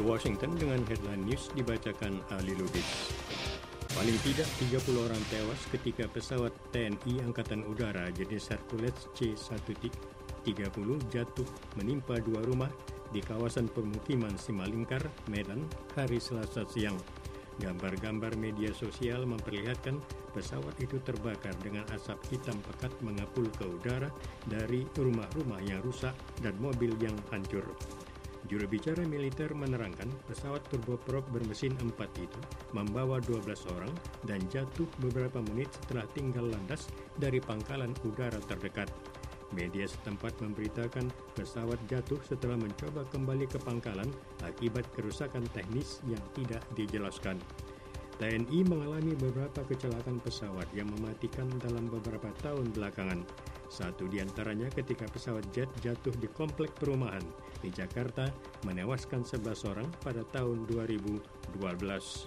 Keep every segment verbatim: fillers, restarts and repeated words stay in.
Washington dengan headline news dibacakan Ali Lubis. Paling tidak tiga puluh orang tewas ketika pesawat T N I Angkatan Udara jenis Hercules C seratus tiga puluh jatuh menimpa dua rumah di kawasan permukiman Simalingkar, Medan, hari Selasa siang. Gambar-gambar media sosial memperlihatkan pesawat itu terbakar dengan asap hitam pekat mengepul ke udara dari rumah-rumah yang rusak dan mobil yang hancur. Juru bicara militer menerangkan pesawat turboprop bermesin empat itu membawa dua belas orang dan jatuh beberapa menit setelah tinggal landas dari pangkalan udara terdekat. Media setempat memberitakan pesawat jatuh setelah mencoba kembali ke pangkalan akibat kerusakan teknis yang tidak dijelaskan. T N I mengalami beberapa kecelakaan pesawat yang mematikan dalam beberapa tahun belakangan. Satu di antaranya ketika pesawat jet jatuh di komplek perumahan di Jakarta menewaskan sebelas orang pada tahun dua ribu dua belas.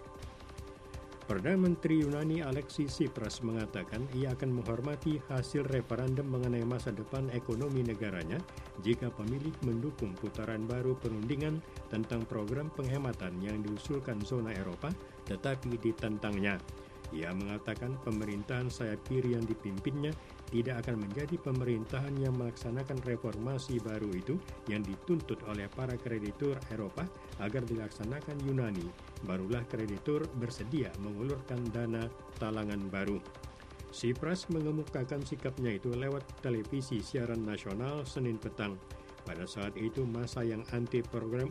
Perdana Menteri Yunani Alexis Tsipras mengatakan ia akan menghormati hasil referendum mengenai masa depan ekonomi negaranya jika pemilih mendukung putaran baru perundingan tentang program penghematan yang diusulkan zona Eropa tetapi ditentangnya. Ia mengatakan pemerintahan sayap kiri yang dipimpinnya tidak akan menjadi pemerintahan yang melaksanakan reformasi baru itu yang dituntut oleh para kreditur Eropa agar dilaksanakan Yunani. Barulah kreditur bersedia mengulurkan dana talangan baru. Tsipras mengemukakan sikapnya itu lewat televisi siaran nasional Senin petang. Pada saat itu masa yang anti program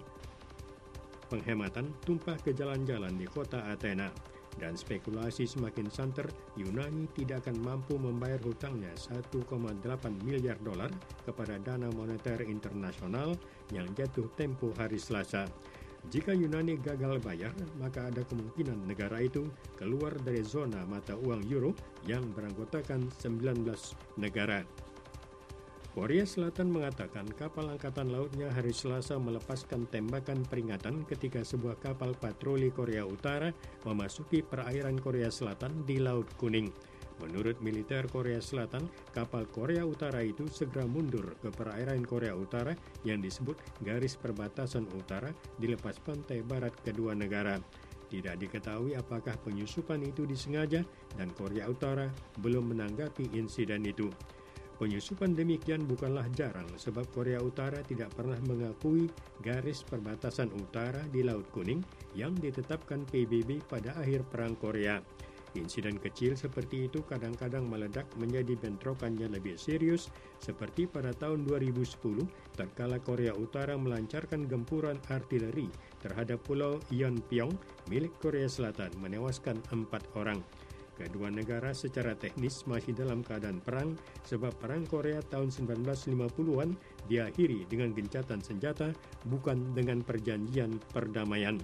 penghematan tumpah ke jalan-jalan di kota Athena. Dan spekulasi semakin santer, Yunani tidak akan mampu membayar hutangnya satu koma delapan miliar dolar kepada Dana Moneter Internasional yang jatuh tempo hari Selasa. Jika Yunani gagal bayar, maka ada kemungkinan negara itu keluar dari zona mata uang euro yang beranggotakan sembilan belas negara. Korea Selatan mengatakan kapal angkatan lautnya hari Selasa melepaskan tembakan peringatan ketika sebuah kapal patroli Korea Utara memasuki perairan Korea Selatan di Laut Kuning. Menurut militer Korea Selatan, kapal Korea Utara itu segera mundur ke perairan Korea Utara yang disebut garis perbatasan utara di lepas pantai barat kedua negara. Tidak diketahui apakah penyusupan itu disengaja dan Korea Utara belum menanggapi insiden itu. Penyusupan demikian bukanlah jarang sebab Korea Utara tidak pernah mengakui garis perbatasan utara di Laut Kuning yang ditetapkan P B B pada akhir Perang Korea. Insiden kecil seperti itu kadang-kadang meledak menjadi bentrokan yang lebih serius seperti pada tahun dua ribu sepuluh tatkala Korea Utara melancarkan gempuran artileri terhadap Pulau Yeonpyeong milik Korea Selatan menewaskan empat orang. Kedua negara secara teknis masih dalam keadaan perang sebab Perang Korea tahun sembilan belas lima puluhan diakhiri dengan gencatan senjata bukan dengan perjanjian perdamaian.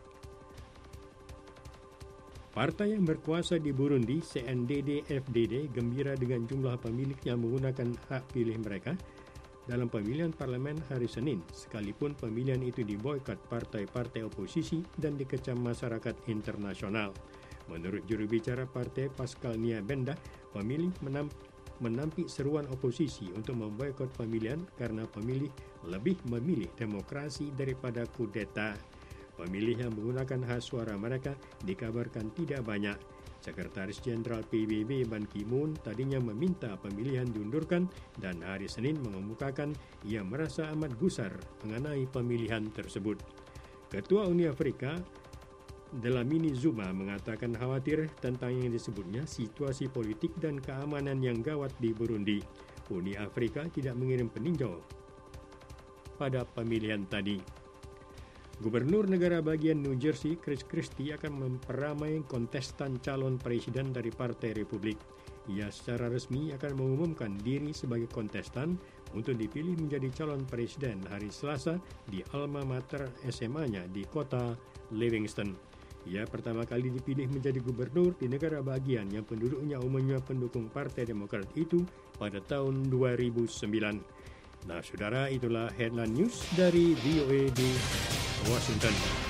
Partai yang berkuasa di Burundi, C N D D F D D, gembira dengan jumlah pemilih yang menggunakan hak pilih mereka dalam pemilihan parlemen hari Senin, sekalipun pemilihan itu diboikot partai-partai oposisi dan dikecam masyarakat internasional. Menurut juru bicara partai Pascal Niabenda, pemilih menamp- menampik seruan oposisi untuk memboikot pemilihan karena pemilih lebih memilih demokrasi daripada kudeta. Pemilih yang menggunakan hak suara mereka dikabarkan tidak banyak. Sekretaris Jenderal P B B Ban Ki-moon tadinya meminta pemilihan diundurkan dan hari Senin mengemukakan ia merasa amat gusar mengenai pemilihan tersebut. Ketua Uni Afrika Dlamini Zuma mengatakan khawatir tentang yang disebutnya situasi politik dan keamanan yang gawat di Burundi. Uni Afrika tidak mengirim peninjau pada pemilihan tadi. Gubernur negara bagian New Jersey, Chris Christie, akan memperamai kontestan calon presiden dari Partai Republik. Ia secara resmi akan mengumumkan diri sebagai kontestan untuk dipilih menjadi calon presiden hari Selasa di alma mater S M A-nya di kota Livingston. Ia pertama kali dipilih menjadi gubernur di negara bagian yang penduduknya umumnya pendukung Partai Demokrat itu pada tahun dua ribu sembilan. Nah, saudara, itulah headline news dari V O A di Washington.